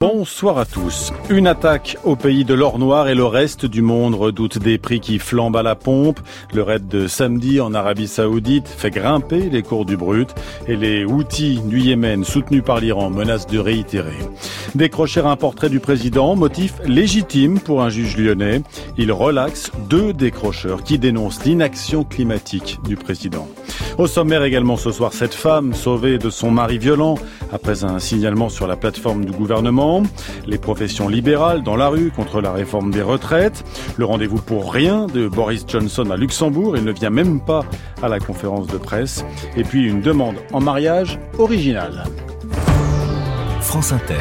Bonsoir à tous. Une attaque au pays de l'or noir et le reste du monde redoute des prix qui flambent à la pompe. Le raid de samedi en Arabie Saoudite fait grimper les cours du brut et les Houthis du Yémen soutenus par l'Iran menacent de réitérer. Décrocher un portrait du président, motif légitime pour un juge lyonnais. Il relaxe 2 décrocheurs qui dénoncent l'inaction climatique du président. Au sommaire également ce soir, cette femme sauvée de son mari violent après un signalement sur la plateforme du gouvernement. Les professions libérales dans la rue contre la réforme des retraites. Le rendez-vous pour rien de Boris Johnson à Luxembourg. Il ne vient même pas à la conférence de presse. Et puis une demande en mariage originale. France Inter.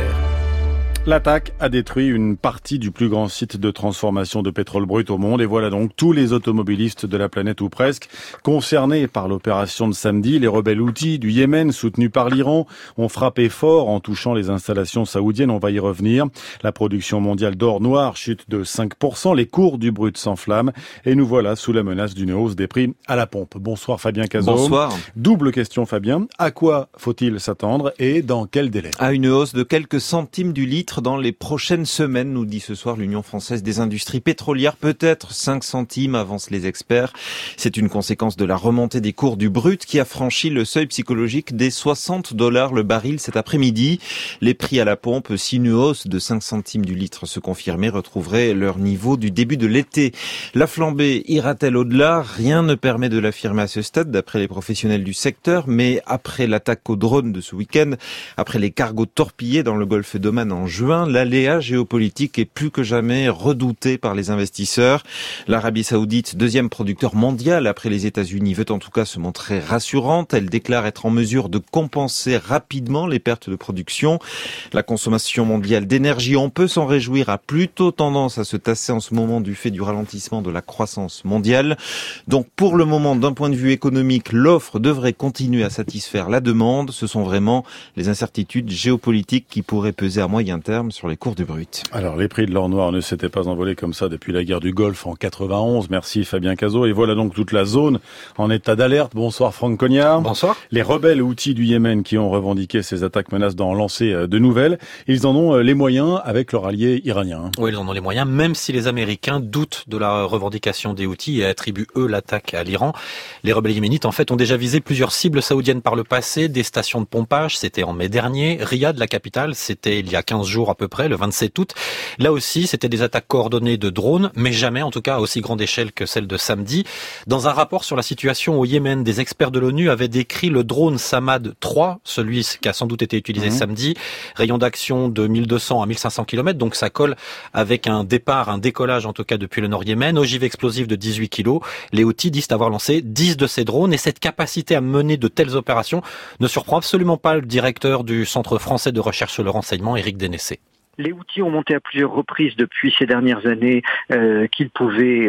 L'attaque a détruit une partie du plus grand site de transformation de pétrole brut au monde et voilà donc tous les automobilistes de la planète ou presque concernés par l'opération de samedi. Les rebelles Houthis du Yémen soutenus par l'Iran ont frappé fort en touchant les installations saoudiennes. On va y revenir. La production mondiale d'or noir chute de 5%. Les cours du brut s'enflamment et nous voilà sous la menace d'une hausse des prix à la pompe. Bonsoir Fabien Cazot. Bonsoir. Double question Fabien. À quoi faut-il s'attendre et dans quel délai? À une hausse de quelques centimes du litre dans les prochaines semaines, nous dit ce soir l'Union française des industries pétrolières. Peut-être 5 centimes, avancent les experts. C'est une conséquence de la remontée des cours du brut qui a franchi le seuil psychologique des $60 le baril cet après-midi. Les prix à la pompe, si une hausse de 5 centimes du litre se confirmait, retrouveraient leur niveau du début de l'été. La flambée ira-t-elle au-delà? Rien ne permet de l'affirmer à ce stade, d'après les professionnels du secteur. Mais après l'attaque au drone de ce week-end, après les cargos torpillés dans le golfe d'Oman en juin, l'aléa géopolitique est plus que jamais redouté par les investisseurs. L'Arabie Saoudite, deuxième producteur mondial après les États-Unis, veut en tout cas se montrer rassurante. Elle déclare être en mesure de compenser rapidement les pertes de production. La consommation mondiale d'énergie, on peut s'en réjouir, a plutôt tendance à se tasser en ce moment du fait du ralentissement de la croissance mondiale. Donc pour le moment, d'un point de vue économique, l'offre devrait continuer à satisfaire la demande. Ce sont vraiment les incertitudes géopolitiques qui pourraient peser à moyen terme sur les cours du brut. Alors, les prix de l'or noir ne s'étaient pas envolés comme ça depuis la guerre du Golfe en 91. Merci Fabien Cazot. Et voilà donc toute la zone en état d'alerte. Bonsoir Franck Cognard. Bonsoir. Les rebelles Houthis du Yémen qui ont revendiqué ces attaques menacent d'en lancer de nouvelles. Ils en ont les moyens avec leur allié iranien. Oui, ils en ont les moyens, même si les Américains doutent de la revendication des Houthis et attribuent eux l'attaque à l'Iran. Les rebelles yéménites en fait ont déjà visé plusieurs cibles saoudiennes par le passé, des stations de pompage, c'était en mai dernier. Riyad, la capitale, c'était il y a 15 jours à peu près, le 27 août. Là aussi, c'était des attaques coordonnées de drones, mais jamais, en tout cas, à aussi grande échelle que celle de samedi. Dans un rapport sur la situation au Yémen, des experts de l'ONU avaient décrit le drone Samad 3, celui qui a sans doute été utilisé samedi, rayon d'action de 1200 à 1500 km, donc ça colle avec un décollage en tout cas depuis le nord Yémen, ogive explosive de 18 kg. Les Houthis disent avoir lancé 10 de ces drones et cette capacité à mener de telles opérations ne surprend absolument pas le directeur du Centre français de recherche sur le renseignement, Éric Dénessé. Les Houthis ont monté à plusieurs reprises depuis ces dernières années qu'ils pouvaient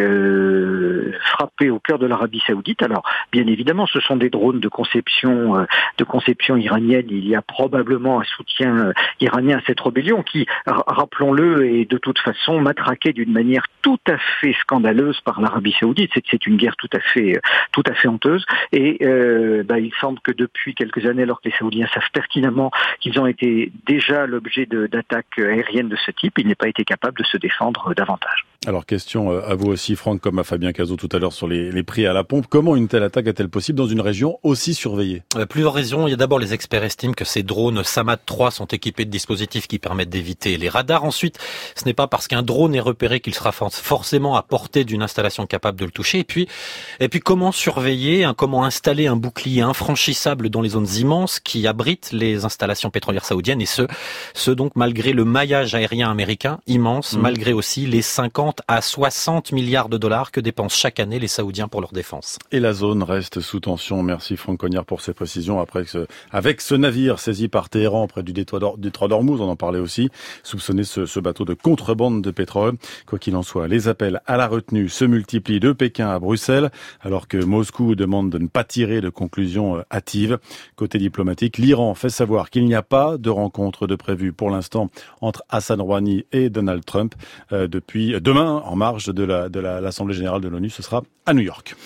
frapper au cœur de l'Arabie Saoudite. Alors, bien évidemment, ce sont des drones de conception iranienne. Il y a probablement un soutien iranien à cette rébellion qui, rappelons-le, est de toute façon matraquée d'une manière tout à fait scandaleuse par l'Arabie Saoudite. C'est une guerre tout à fait honteuse. Et il semble que depuis quelques années, alors que les Saoudiens savent pertinemment qu'ils ont été déjà l'objet d'attaques aérienne de ce type, il n'a pas été capable de se défendre davantage. Alors question à vous aussi Franck, comme à Fabien Cazot tout à l'heure sur les prix à la pompe. Comment une telle attaque est-elle possible dans une région aussi surveillée? Plusieurs raisons. Il y a d'abord les experts estiment que ces drones Samad 3 sont équipés de dispositifs qui permettent d'éviter les radars. Ensuite, ce n'est pas parce qu'un drone est repéré qu'il sera forcément à portée d'une installation capable de le toucher. Et puis comment surveiller, comment installer un bouclier infranchissable dans les zones immenses qui abritent les installations pétrolières saoudiennes et ce donc malgré le maillage aérien américain immense, malgré aussi les 50 à 60 milliards de dollars que dépensent chaque année les Saoudiens pour leur défense. Et la zone reste sous tension. Merci Franck Cognard pour ces précisions. Avec ce navire saisi par Téhéran près du détroit d'Ormuz, on en parlait aussi, soupçonné ce bateau de contrebande de pétrole. Quoi qu'il en soit, les appels à la retenue se multiplient de Pékin à Bruxelles, alors que Moscou demande de ne pas tirer de conclusions hâtives. Côté diplomatique, l'Iran fait savoir qu'il n'y a pas de rencontre de prévue pour l'instant entre Hassan Rouhani et Donald Trump depuis demain, en marge de l'Assemblée générale de l'ONU, ce sera à New York.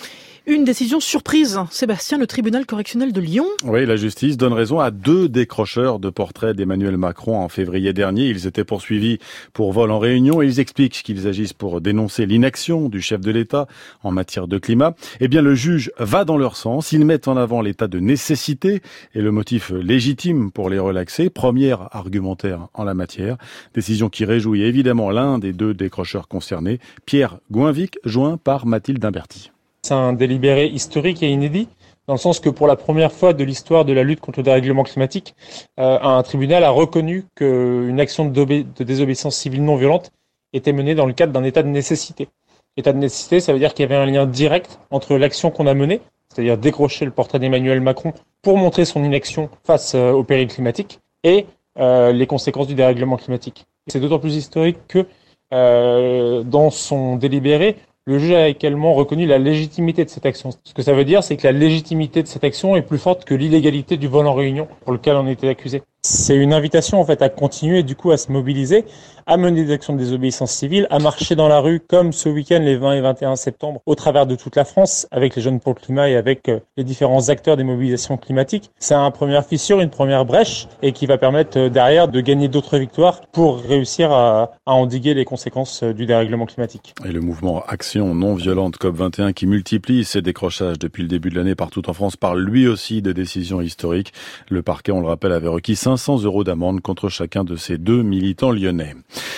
Une décision surprise, Sébastien, le tribunal correctionnel de Lyon. Oui, la justice donne raison à 2 décrocheurs de portraits d'Emmanuel Macron en février dernier. Ils étaient poursuivis pour vol en réunion et ils expliquent qu'ils agissent pour dénoncer l'inaction du chef de l'État en matière de climat. Eh bien, le juge va dans leur sens. Ils mettent en avant l'état de nécessité et le motif légitime pour les relaxer. Premier argumentaire en la matière. Décision qui réjouit évidemment l'un des 2 décrocheurs concernés, Pierre Goinvic, joint par Mathilde Imberti. C'est un délibéré historique et inédit, dans le sens que pour la première fois de l'histoire de la lutte contre le dérèglement climatique, un tribunal a reconnu qu'une action de désobéissance civile non violente était menée dans le cadre d'un état de nécessité. État de nécessité, ça veut dire qu'il y avait un lien direct entre l'action qu'on a menée, c'est-à-dire décrocher le portrait d'Emmanuel Macron pour montrer son inaction face au péril climatique, et les conséquences du dérèglement climatique. C'est d'autant plus historique que dans son délibéré, le juge a également reconnu la légitimité de cette action. Ce que ça veut dire, c'est que la légitimité de cette action est plus forte que l'illégalité du vol en réunion pour lequel on était accusé. C'est une invitation en fait à continuer du coup à se mobiliser, à mener des actions de désobéissance civile, à marcher dans la rue comme ce week-end les 20 et 21 septembre au travers de toute la France avec les Jeunes pour le climat et avec les différents acteurs des mobilisations climatiques. C'est une première fissure, une première brèche et qui va permettre derrière de gagner d'autres victoires pour réussir à endiguer les conséquences du dérèglement climatique. Et le mouvement Action non violente COP21 qui multiplie ses décrochages depuis le début de l'année partout en France parle lui aussi de décisions historiques. Le parquet, on le rappelle, avait requis 500 € d'amende contre chacun de ces 2 militants lyonnais.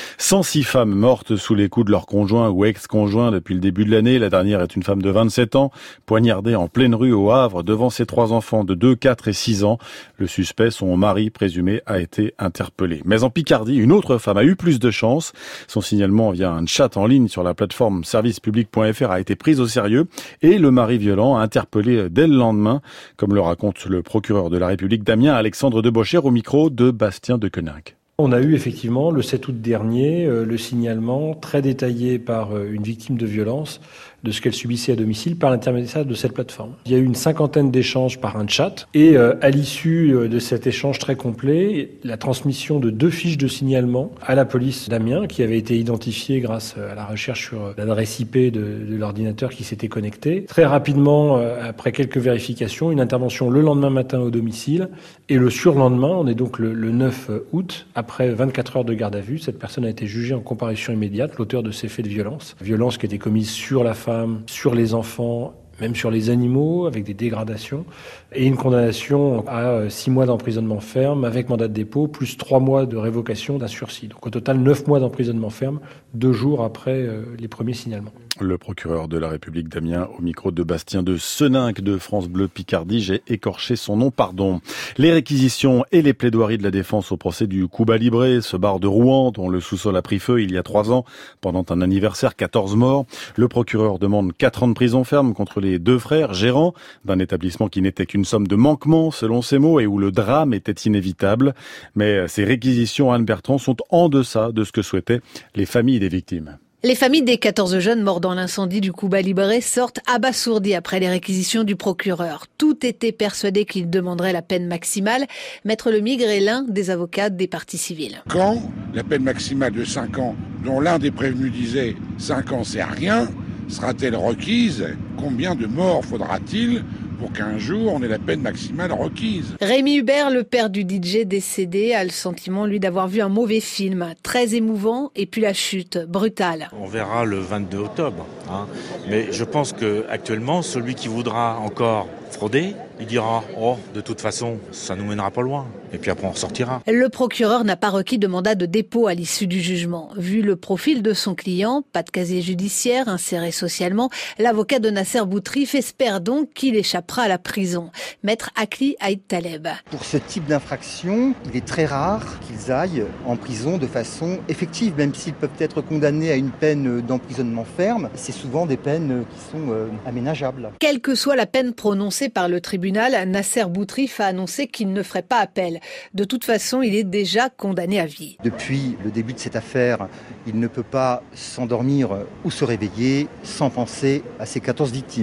106 femmes mortes sous les coups de leur conjoint ou ex-conjoint depuis le début de l'année. La dernière est une femme de 27 ans, poignardée en pleine rue au Havre devant ses 3 enfants de 2, 4 et 6 ans. Le suspect, son mari présumé, a été interpellé. Mais en Picardie, une autre femme a eu plus de chance. Son signalement via un chat en ligne sur la plateforme servicepublic.fr a été pris au sérieux et le mari violent a interpellé dès le lendemain, comme le raconte le procureur de la République d'Amiens, Alexandre Debocher, au micro de Bastien de Queninck. On a eu effectivement le 7 août dernier le signalement très détaillé par une victime de violence de ce qu'elle subissait à domicile par l'intermédiaire de cette plateforme. Il y a eu une 50aine d'échanges par un chat et à l'issue de cet échange très complet, la transmission de 2 fiches de signalement à la police d'Amiens qui avait été identifiée grâce à la recherche sur l'adresse IP de l'ordinateur qui s'était connecté. Très rapidement, après quelques vérifications, une intervention le lendemain matin au domicile et le surlendemain, on est donc le 9 août, après 24 heures de garde à vue, cette personne a été jugée en comparution immédiate, l'auteur de ces faits de violence. Violence qui étaient commises sur la femme, sur les enfants, même sur les animaux, avec des dégradations, et une condamnation à 6 mois d'emprisonnement ferme avec mandat de dépôt, plus 3 mois de révocation d'un sursis. Donc au total, 9 mois d'emprisonnement ferme, 2 jours après les premiers signalements. Le procureur de la République d'Amiens au micro de Bastien de Seninck de France Bleu Picardie. J'ai écorché son nom, pardon. Les réquisitions et les plaidoiries de la défense au procès du Cuba Libre, ce bar de Rouen dont le sous-sol a pris feu il y a 3 ans pendant un anniversaire, 14 morts. Le procureur demande 4 ans de prison ferme contre les 2 frères gérants d'un établissement qui n'était qu'une somme de manquement selon ses mots et où le drame était inévitable. Mais ces réquisitions, Anne Bertrand, sont en deçà de ce que souhaitaient les familles des victimes. Les familles des 14 jeunes morts dans l'incendie du Cuba Libre sortent abasourdies après les réquisitions du procureur. Tout était persuadé qu'il demanderait la peine maximale. Maître Lemigre est l'un des avocats des parties civiles. Quand la peine maximale de 5 ans, dont l'un des prévenus disait 5 ans c'est rien, sera-t-elle requise? Combien de morts faudra-t-il pour qu'un jour on ait la peine maximale requise? Rémi Hubert, le père du DJ décédé, a le sentiment, lui, d'avoir vu un mauvais film, très émouvant, et puis la chute, brutale. On verra le 22 octobre. Mais je pense qu'actuellement, celui qui voudra encore frauder, il dira « Oh, de toute façon, ça nous mènera pas loin. » Et puis après, on ressortira. Le procureur n'a pas requis de mandat de dépôt à l'issue du jugement. Vu le profil de son client, pas de casier judiciaire, inséré socialement, l'avocat de Nasser Boutrif espère donc qu'il échappera à la prison. Maître Akli Aïd Taleb. Pour ce type d'infraction, il est très rare qu'ils aillent en prison de façon effective, même s'ils peuvent être condamnés à une peine d'emprisonnement ferme. C'est souvent des peines qui sont aménageables. Quelle que soit la peine prononcée par le tribunal, Nasser Boutrif a annoncé qu'il ne ferait pas appel. De toute façon, il est déjà condamné à vie. Depuis le début de cette affaire, il ne peut pas s'endormir ou se réveiller sans penser à ses 14 victimes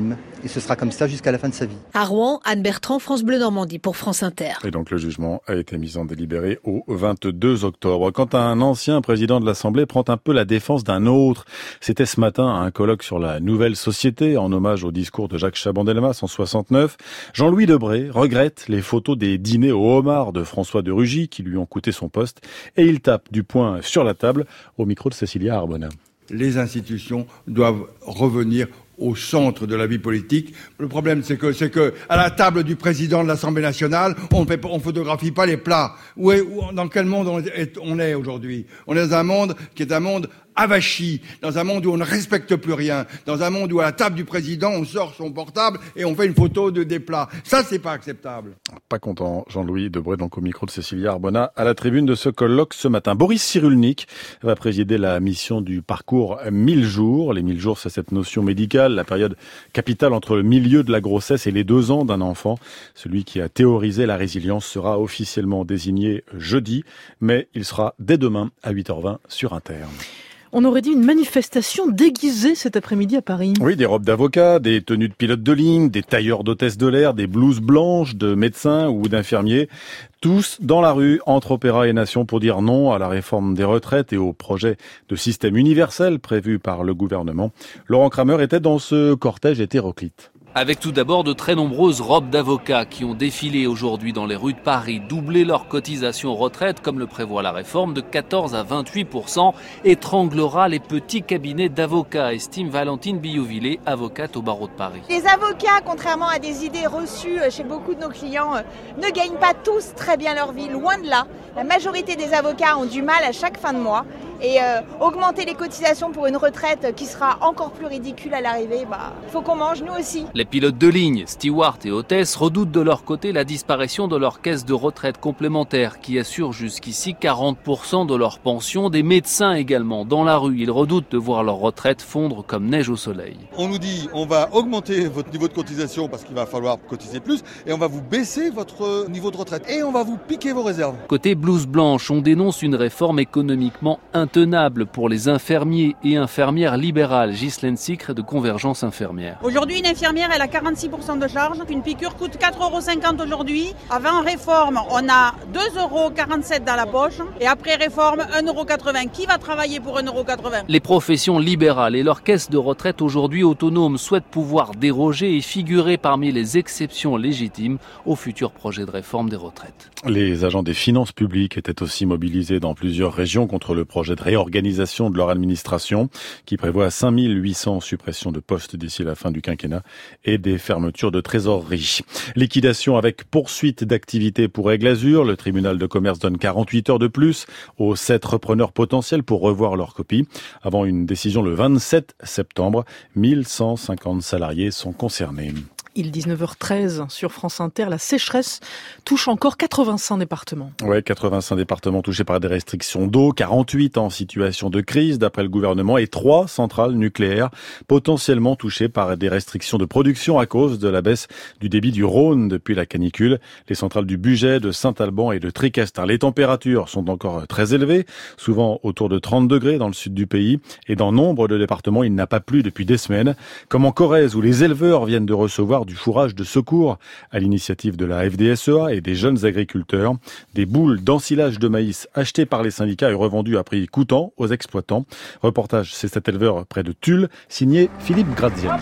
et ce sera comme ça jusqu'à la fin de sa vie. À Rouen, Anne Bertrand, France Bleu Normandie pour France Inter. Et donc le jugement a été mis en délibéré au 22 octobre. Quand un ancien président de l'Assemblée prend un peu la défense d'un autre, c'était ce matin à un colloque sur la nouvelle société en hommage au discours de Jacques Chaban-Delmas en 69. Jean-Louis Debré regrette les photos des dîners au homard de François de Rugy qui lui ont coûté son poste et il tape du poing sur la table au micro de Cécilia Arbona. Les institutions doivent revenir au centre de la vie politique. Le problème, c'est que à la table du président de l'Assemblée nationale, on photographie pas les plats. Dans quel monde on est aujourd'hui ? On est dans un monde qui est un monde avachi, dans un monde où on ne respecte plus rien, dans un monde où à la table du président, on sort son portable et on fait une photo des plats. Ça, c'est pas acceptable. Pas content, Jean-Louis Debré, donc au micro de Cécilia Arbona, à la tribune de ce colloque ce matin. Boris Cyrulnik va présider la mission du parcours 1000 jours. Les 1000 jours, c'est cette notion médicale, la période capitale entre le milieu de la grossesse et les 2 ans d'un enfant. Celui qui a théorisé la résilience sera officiellement désigné jeudi, mais il sera dès demain à 8h20 sur Inter. On aurait dit une manifestation déguisée cet après-midi à Paris. Oui, des robes d'avocats, des tenues de pilotes de ligne, des tailleurs d'hôtesses de l'air, des blouses blanches de médecins ou d'infirmiers. Tous dans la rue, entre Opéra et Nation, pour dire non à la réforme des retraites et au projet de système universel prévu par le gouvernement. Laurent Kramer était dans ce cortège hétéroclite. Avec tout d'abord de très nombreuses robes d'avocats qui ont défilé aujourd'hui dans les rues de Paris, doublé leur cotisation retraite comme le prévoit la réforme de 14 à 28%, étranglera les petits cabinets d'avocats, estime Valentine Billouvillé, avocate au barreau de Paris. Les avocats, contrairement à des idées reçues chez beaucoup de nos clients, ne gagnent pas tous très bien leur vie, loin de là. La majorité des avocats ont du mal à chaque fin de mois et augmenter les cotisations pour une retraite qui sera encore plus ridicule à l'arrivée, il faut qu'on mange nous aussi. Les pilotes de ligne, stewards et hôtesses redoutent de leur côté la disparition de leur caisse de retraite complémentaire qui assure jusqu'ici 40% de leur pension. Des médecins également dans la rue, ils redoutent de voir leur retraite fondre comme neige au soleil. On nous dit on va augmenter votre niveau de cotisation parce qu'il va falloir cotiser plus et on va vous baisser votre niveau de retraite et on va vous piquer vos réserves. Côté blouse blanche, on dénonce une réforme économiquement intenable pour les infirmiers et infirmières libérales. Ghislaine Sicre de Convergence Infirmière. Aujourd'hui, une infirmière, elle a 46% de charge. Une piqûre coûte 4,50 € aujourd'hui. Avant réforme, on a 2,47 € dans la poche. Et après réforme, 1,80 €. Qui va travailler pour 1,80 €? Les professions libérales et leurs caisses de retraite aujourd'hui autonomes souhaitent pouvoir déroger et figurer parmi les exceptions légitimes au futur projet de réforme des retraites. Les agents des finances publiques étaient aussi mobilisés dans plusieurs régions contre le projet de réorganisation de leur administration qui prévoit 5800 suppressions de postes d'ici la fin du quinquennat et des fermetures de trésorerie. Liquidation avec poursuite d'activité pour Aigle Azur. Le tribunal de commerce donne 48 heures de plus aux 7 repreneurs potentiels pour revoir leur copie. Avant une décision le 27 septembre, 1150 salariés sont concernés. Il est 19h13 sur France Inter. La sécheresse touche encore 85 départements. Ouais, 85 départements touchés par des restrictions d'eau, 48 en situation de crise d'après le gouvernement et 3 centrales nucléaires potentiellement touchées par des restrictions de production à cause de la baisse du débit du Rhône depuis la canicule. Les centrales du Bugey, de Saint-Alban et de Tricastin. Les températures sont encore très élevées, souvent autour de 30 degrés dans le sud du pays et dans nombre de départements, il n'a pas plu depuis des semaines, comme en Corrèze où les éleveurs viennent de recevoir du fourrage de secours à l'initiative de la FDSEA et des jeunes agriculteurs. Des boules d'ensilage de maïs achetées par les syndicats et revendues à prix coûtant aux exploitants. Reportage, c'est cet éleveur près de Tulle, signé Philippe Graziani.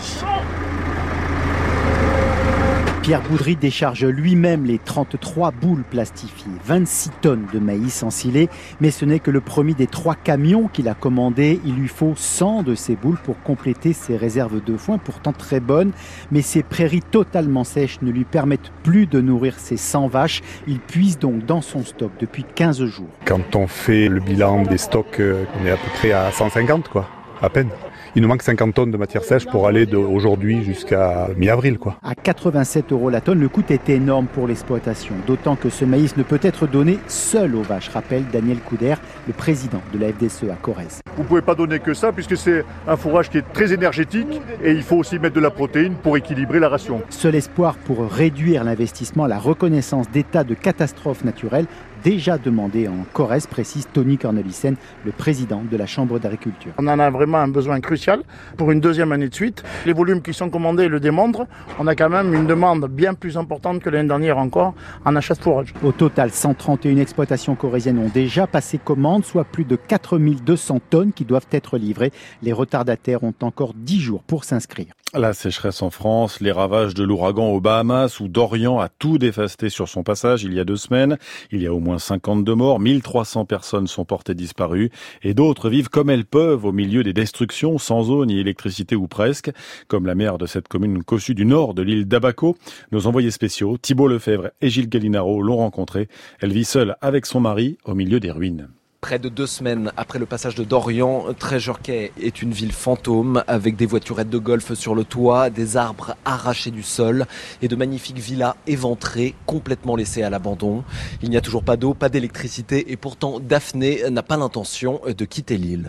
Pierre Boudry décharge lui-même les 33 boules plastifiées, 26 tonnes de maïs ensilé, mais ce n'est que le premier des 3 camions qu'il a commandé. Il lui faut 100 de ces boules pour compléter ses réserves de foin, pourtant très bonnes, mais ces prairies totalement sèches ne lui permettent plus de nourrir ses 100 vaches. Il puise donc dans son stock depuis 15 jours. Quand on fait le bilan des stocks, on est à peu près à 150, à peine. Il nous manque 50 tonnes de matière sèche pour aller d'aujourd'hui jusqu'à mi-avril, À 87 € la tonne, le coût est énorme pour l'exploitation, d'autant que ce maïs ne peut être donné seul aux vaches, rappelle Daniel Couder, le président de la FDSEA Corrèze. Vous ne pouvez pas donner que ça puisque c'est un fourrage qui est très énergétique et il faut aussi mettre de la protéine pour équilibrer la ration. Seul espoir pour réduire l'investissement, la reconnaissance d'état de catastrophe naturelle déjà demandé en Corrèze, précise Tony Cornelissen, le président de la Chambre d'agriculture. On en a vraiment un besoin crucial pour une deuxième année de suite. Les volumes qui sont commandés le démontrent. On a quand même une demande bien plus importante que l'année dernière encore en achat de fourrage. Au total, 131 exploitations corréziennes ont déjà passé commande, soit plus de 4200 tonnes qui doivent être livrées. Les retardataires ont encore 10 jours pour s'inscrire. La sécheresse en France, les ravages de l'ouragan aux Bahamas où Dorian a tout dévasté sur son passage il y a 2 semaines. Il y a au moins 52 morts, 1300 personnes sont portées disparues et d'autres vivent comme elles peuvent au milieu des destructions sans eau ni électricité ou presque, comme la maire de cette commune cossue du nord de l'île d'Abaco. Nos envoyés spéciaux, Thibault Lefebvre et Gilles Gallinaro, l'ont rencontrée. Elle vit seule avec son mari au milieu des ruines. Près de 2 semaines après le passage de Dorian, Treasure Cay est une ville fantôme avec des voiturettes de golf sur le toit, des arbres arrachés du sol et de magnifiques villas éventrées, complètement laissées à l'abandon. Il n'y a toujours pas d'eau, pas d'électricité et pourtant Daphné n'a pas l'intention de quitter l'île.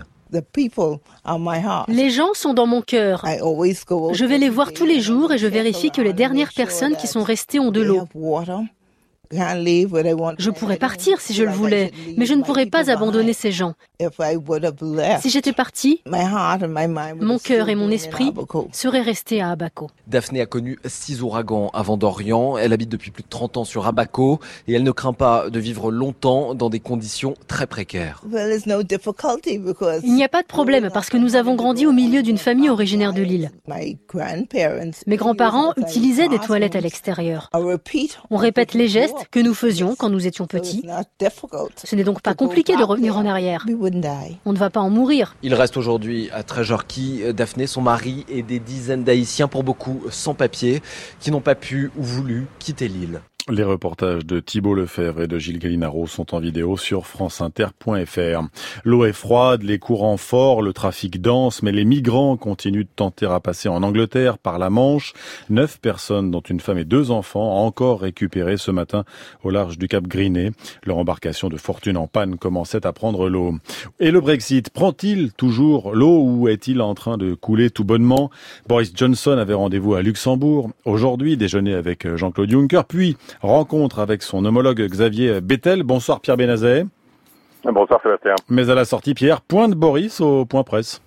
Les gens sont dans mon cœur. Je vais les voir tous les jours et je vérifie que les dernières personnes qui sont restées ont de l'eau. Je pourrais partir si je le voulais, mais je ne pourrais pas abandonner ces gens. Si j'étais partie, mon cœur et mon esprit seraient restés à Abaco. Daphné a connu 6 ouragans avant Dorian. Elle habite depuis plus de 30 ans sur Abaco et elle ne craint pas de vivre longtemps dans des conditions très précaires. Il n'y a pas de problème parce que nous avons grandi au milieu d'une famille originaire de l'île. Mes grands-parents utilisaient des toilettes à l'extérieur. On répète les gestes que nous faisions quand nous étions petits. Ce n'est donc pas compliqué de revenir en arrière. On ne va pas en mourir. Il reste aujourd'hui à Treasure Cay Daphné, son mari et des dizaines d'Haïtiens, pour beaucoup sans papier, qui n'ont pas pu ou voulu quitter l'île. Les reportages de Thibault Lefebvre et de Gilles Gallinaro sont en vidéo sur franceinter.fr. L'eau est froide, les courants forts, le trafic dense, mais les migrants continuent de tenter à passer en Angleterre par la Manche. 9 personnes, dont une femme et 2 enfants, encore récupérées ce matin au large du Cap Griné. Leur embarcation de fortune en panne commençait à prendre l'eau. Et le Brexit, prend-il toujours l'eau ou est-il en train de couler tout bonnement? Boris Johnson avait rendez-vous à Luxembourg. Aujourd'hui, déjeuner avec Jean-Claude Juncker, puis rencontre avec son homologue Xavier Bettel. Bonsoir Pierre Benazet. Bonsoir Sébastien. Mais à la sortie, Pierre, point de Boris au point presse.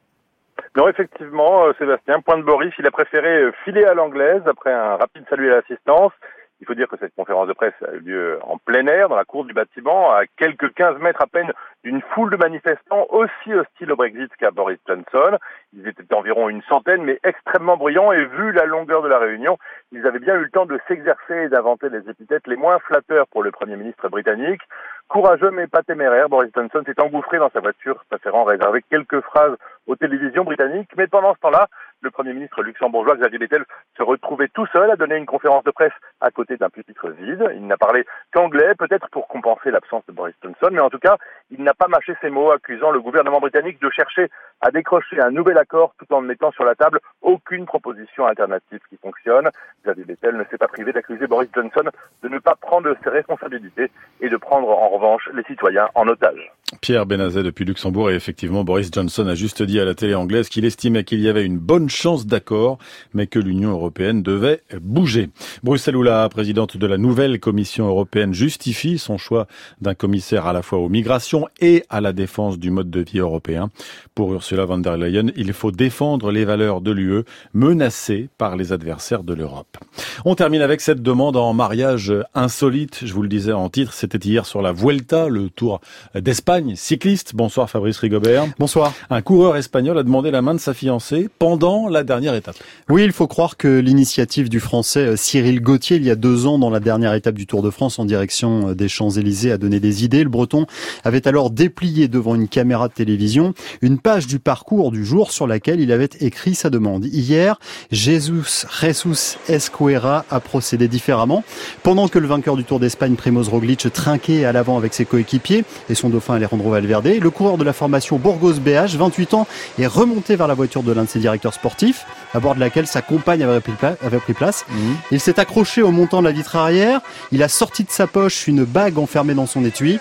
Non, effectivement, Sébastien, point de Boris, il a préféré filer à l'anglaise après un rapide salut à l'assistance. Il faut dire que cette conférence de presse a eu lieu en plein air, dans la cour du bâtiment, à quelques 15 mètres à peine d'une foule de manifestants aussi hostiles au Brexit qu'à Boris Johnson. Ils étaient environ une centaine, mais extrêmement bruyants, et vu la longueur de la réunion, ils avaient bien eu le temps de s'exercer et d'inventer les épithètes les moins flatteurs pour le Premier ministre britannique. Courageux mais pas téméraire, Boris Johnson s'est engouffré dans sa voiture, préférant réserver quelques phrases aux télévisions britanniques. Mais pendant ce temps-là, le Premier ministre luxembourgeois Xavier Bettel se retrouvait tout seul à donner une conférence de presse à côté d'un pupitre vide. Il n'a parlé qu'anglais, peut-être pour compenser l'absence de Boris Johnson, mais en tout cas, il n'a pas mâché ses mots, accusant le gouvernement britannique de chercher à décrocher un nouvel accord tout en ne mettant sur la table aucune proposition alternative qui fonctionne. Xavier Bettel ne s'est pas privé d'accuser Boris Johnson de ne pas prendre ses responsabilités et de prendre en revanche les citoyens en otage. Pierre Benazet depuis Luxembourg, et effectivement Boris Johnson a juste dit à la télé anglaise qu'il estimait qu'il y avait une bonne chance d'accord, mais que l'Union européenne devait bouger. Bruxelles Oula, présidente de la nouvelle Commission européenne, justifie son choix d'un commissaire à la fois aux migrations et à la défense du mode de vie européen. Pour Ursula von der Leyen, il faut défendre les valeurs de l'UE menacées par les adversaires de l'Europe. On termine avec cette demande en mariage insolite. Je vous le disais en titre, c'était hier sur la Vuelta, le Tour d'Espagne cycliste. Bonsoir Fabrice Rigobert. Bonsoir. Un coureur espagnol a demandé la main de sa fiancée pendant la dernière étape. Oui, il faut croire que l'initiative du Français Cyril Gauthier, il y a 2 ans, dans la dernière étape du Tour de France en direction des Champs-Élysées, a donné des idées. Le Breton avait alors déplié devant une caméra de télévision une page du parcours du jour sur laquelle il avait écrit sa demande. Hier, Jesus Escuera a procédé différemment. Pendant que le vainqueur du Tour d'Espagne, Primoz Roglic, trinquait à l'avant avec ses coéquipiers et son dauphin Alejandro Valverde, le coureur de la formation Burgos BH, 28 ans, est remonté vers la voiture de l'un de ses directeurs sportifs, à bord de laquelle sa compagne avait pris place. Il s'est accroché au montant de la vitre arrière, il a sorti de sa poche une bague enfermée dans son étui.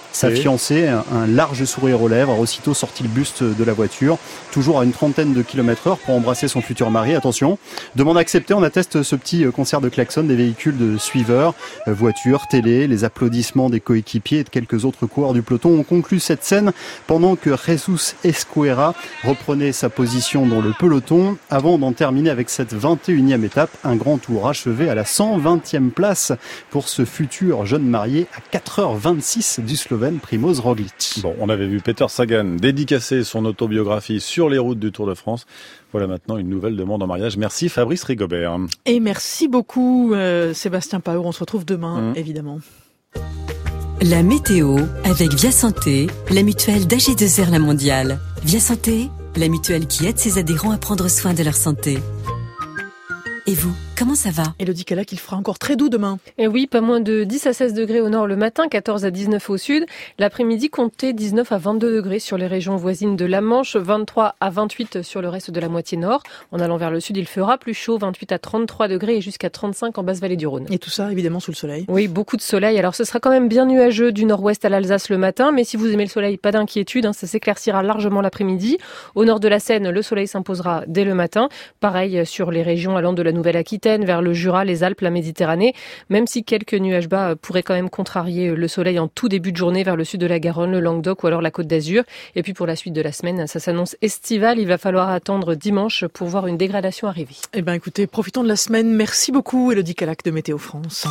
Sa fiancée, un large sourire aux lèvres, a aussitôt sorti le buste de la voiture, toujours à une trentaine de km/h pour embrasser son futur mari. Attention, demande acceptée, on atteste ce petit concert de klaxon des véhicules de suiveurs, voitures, télé, les applaudissements des coéquipiers et de quelques autres coureurs du peloton ont conclu cette scène pendant que Jesus Escuera reprenait sa position dans le peloton avant d'en terminer avec cette 21e étape, un grand tour achevé à la 120e place pour ce futur jeune marié à 4h26 du Slovène Primož Roglič. Bon, on avait vu Peter Sagan dédicacer son autobiographie sur les routes du Tour de France. Voilà maintenant une nouvelle demande en mariage. Merci Fabrice Rigobert. Et merci beaucoup Sébastien Paur. On se retrouve demain, évidemment. La météo avec Via Santé, la mutuelle d'AG2R La Mondiale. Via Santé, la mutuelle qui aide ses adhérents à prendre soin de leur santé. Et vous, comment ça va? Elodie Calac, il fera encore très doux demain. Et oui, pas moins de 10 à 16 degrés au nord le matin, 14 à 19 au sud. L'après-midi, comptez 19 à 22 degrés sur les régions voisines de la Manche, 23 à 28 sur le reste de la moitié nord. En allant vers le sud, il fera plus chaud, 28 à 33 degrés et jusqu'à 35 en basse vallée du Rhône. Et tout ça, évidemment, sous le soleil. Oui, beaucoup de soleil. Alors, ce sera quand même bien nuageux du nord-ouest à l'Alsace le matin, mais si vous aimez le soleil, pas d'inquiétude, ça s'éclaircira largement l'après-midi. Au nord de la Seine, le soleil s'imposera dès le matin. Pareil sur les régions allant de la Nouvelle-Aquitaine vers le Jura, les Alpes, la Méditerranée, même si quelques nuages bas pourraient quand même contrarier le soleil en tout début de journée vers le sud de la Garonne, le Languedoc ou alors la Côte d'Azur. Et puis pour la suite de la semaine, ça s'annonce estival. Il va falloir attendre dimanche pour voir une dégradation arriver. Eh bien écoutez, profitons de la semaine. Merci beaucoup Elodie Calac de Météo France.